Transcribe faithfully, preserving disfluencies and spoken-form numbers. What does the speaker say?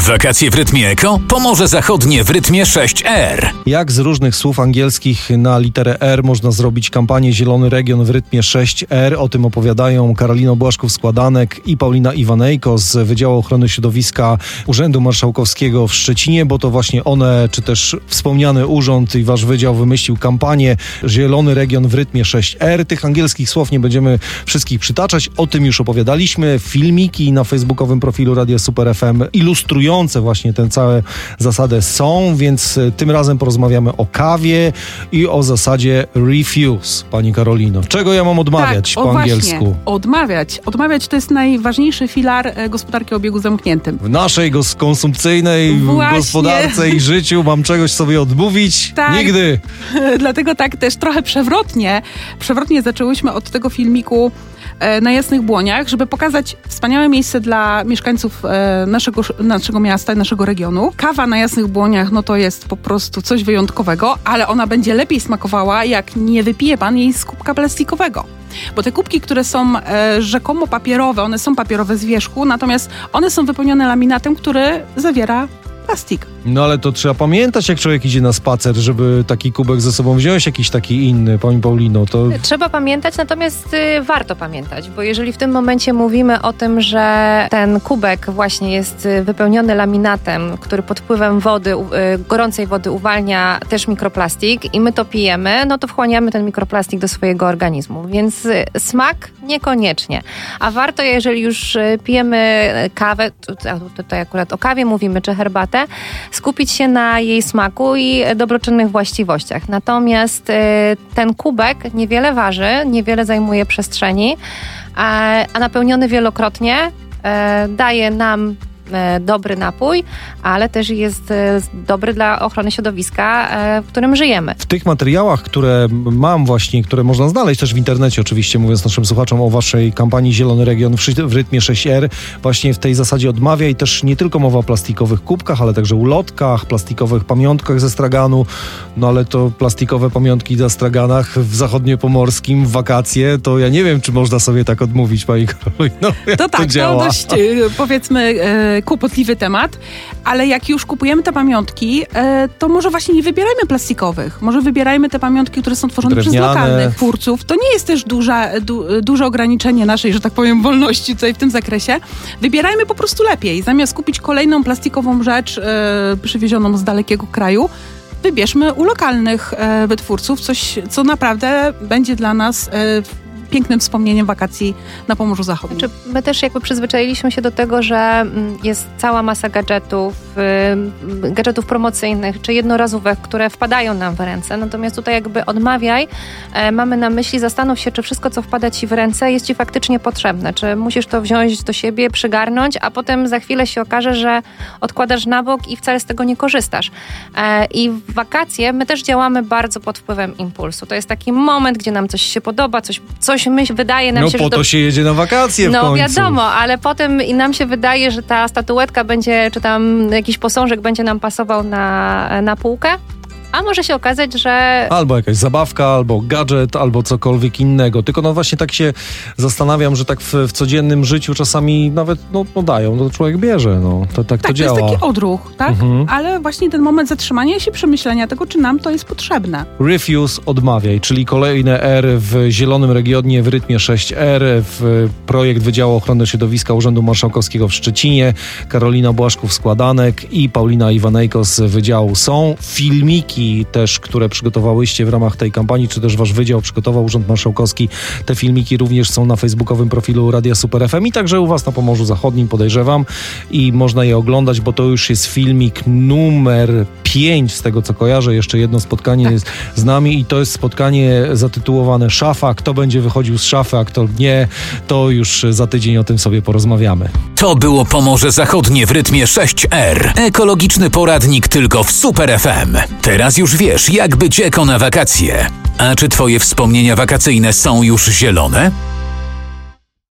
Wakacje w rytmie eko? Pomorze Zachodnie w rytmie sześć R. Jak z różnych słów angielskich na literę R można zrobić kampanię Zielony Region w rytmie sześć R? O tym opowiadają Karolina Błaszków-Składanek i Paulina Iwanejko z Wydziału Ochrony Środowiska Urzędu Marszałkowskiego w Szczecinie, bo to właśnie one, czy też wspomniany urząd i wasz wydział wymyślił kampanię Zielony Region w rytmie sześć R. Tych angielskich słów nie będziemy wszystkich przytaczać, o tym już opowiadaliśmy. Filmiki na facebookowym profilu Radia Super F M ilustrują właśnie tę całą zasadę są, więc tym razem porozmawiamy o kawie i o zasadzie refuse, pani Karolino. Czego ja mam odmawiać tak, po o angielsku? Właśnie, odmawiać. Odmawiać to jest najważniejszy filar gospodarki o obiegu zamkniętym. W naszej gos- konsumpcyjnej Właśnie. gospodarce i życiu mam czegoś sobie odmówić? Tak. Nigdy. Dlatego tak też trochę przewrotnie, przewrotnie zaczęłyśmy od tego filmiku na Jasnych Błoniach, żeby pokazać wspaniałe miejsce dla mieszkańców naszego, naszego miasta, naszego regionu. Kawa na Jasnych Błoniach, no to jest po prostu coś wyjątkowego, ale ona będzie lepiej smakowała, jak nie wypije pan jej z kubka plastikowego. Bo te kubki, które są e, rzekomo papierowe, one są papierowe z wierzchu, natomiast one są wypełnione laminatem, który zawiera plastik. No ale to trzeba pamiętać, jak człowiek idzie na spacer, żeby taki kubek ze sobą wziąć, jakiś taki inny, pani Paulino, to... Trzeba pamiętać, natomiast y, warto pamiętać, bo jeżeli w tym momencie mówimy o tym, że ten kubek właśnie jest wypełniony laminatem, który pod wpływem wody, y, gorącej wody uwalnia też mikroplastik i my to pijemy, no to wchłaniamy ten mikroplastik do swojego organizmu, więc y, smak niekoniecznie. A warto, jeżeli już y, pijemy kawę, tutaj, tutaj akurat o kawie mówimy, czy herbatę, skupić się na jej smaku i dobroczynnych właściwościach. Natomiast y, ten kubek niewiele waży, niewiele zajmuje przestrzeni, a, a napełniony wielokrotnie y, daje nam dobry napój, ale też jest dobry dla ochrony środowiska, w którym żyjemy. W tych materiałach, które mam właśnie, które można znaleźć też w internecie, oczywiście mówiąc naszym słuchaczom o waszej kampanii Zielony Region w rytmie sześć R, właśnie w tej zasadzie odmawia i też nie tylko mowa o plastikowych kubkach, ale także ulotkach, plastikowych pamiątkach ze straganu, no ale to plastikowe pamiątki na straganach w zachodniopomorskim w wakacje, to ja nie wiem, czy można sobie tak odmówić, pani Karolino. Jak to tak, to działa? to dość powiedzmy kłopotliwy temat, ale jak już kupujemy te pamiątki, to może właśnie nie wybierajmy plastikowych. Może wybierajmy te pamiątki, które są tworzone drewniane przez lokalnych twórców. To nie jest też duże, du, duże ograniczenie naszej, że tak powiem, wolności tutaj w tym zakresie. Wybierajmy po prostu lepiej. Zamiast kupić kolejną plastikową rzecz e, przywiezioną z dalekiego kraju, wybierzmy u lokalnych e, wytwórców coś, co naprawdę będzie dla nas e, pięknym wspomnieniem wakacji na Pomorzu Zachodnim. Znaczy, my też jakby przyzwyczailiśmy się do tego, że jest cała masa gadżetów, yy, gadżetów promocyjnych czy jednorazówek, które wpadają nam w ręce. Natomiast tutaj jakby odmawiaj, e, mamy na myśli, zastanów się, czy wszystko, co wpada ci w ręce, jest ci faktycznie potrzebne. Czy musisz to wziąć do siebie, przygarnąć, a potem za chwilę się okaże, że odkładasz na bok i wcale z tego nie korzystasz. E, I w wakacje my też działamy bardzo pod wpływem impulsu. To jest taki moment, gdzie nam coś się podoba, coś, coś myśl, wydaje nam no się, po że... to do... się jedzie na wakacje w no końcu. No wiadomo, ale potem i nam się wydaje, że ta statuetka będzie, czy tam jakiś posążek będzie nam pasował na, na półkę. A może się okazać, że... Albo jakaś zabawka, albo gadżet, albo cokolwiek innego. Tylko no właśnie tak się zastanawiam, że tak w, w codziennym życiu czasami nawet no, no dają, no człowiek bierze, no. To, tak, tak to działa. Tak, to jest taki odruch, tak? Mhm. Ale właśnie ten moment zatrzymania się, przemyślenia tego, czy nam to jest potrzebne. Refuse, odmawiaj, czyli kolejne R w Zielonym Regionie w rytmie sześć R, w projekt Wydziału Ochrony Środowiska Urzędu Marszałkowskiego w Szczecinie. Karolina Błaszków-Składanek i Paulina Iwanejko z Wydziału są. Filmiki też, które przygotowałyście w ramach tej kampanii, czy też wasz wydział przygotował, Urząd Marszałkowski. Te filmiki również są na facebookowym profilu Radia Super F M i także u was na Pomorzu Zachodnim, podejrzewam, i można je oglądać, bo to już jest filmik numer pięć, z tego co kojarzę. Jeszcze jedno spotkanie jest z nami i to jest spotkanie zatytułowane Szafa. Kto będzie wychodził z szafy, a kto nie, to już za tydzień o tym sobie porozmawiamy. To było Pomorze Zachodnie w rytmie sześć R. Ekologiczny poradnik tylko w Super F M. Teraz już wiesz, jak być eko na wakacje. A czy twoje wspomnienia wakacyjne są już zielone?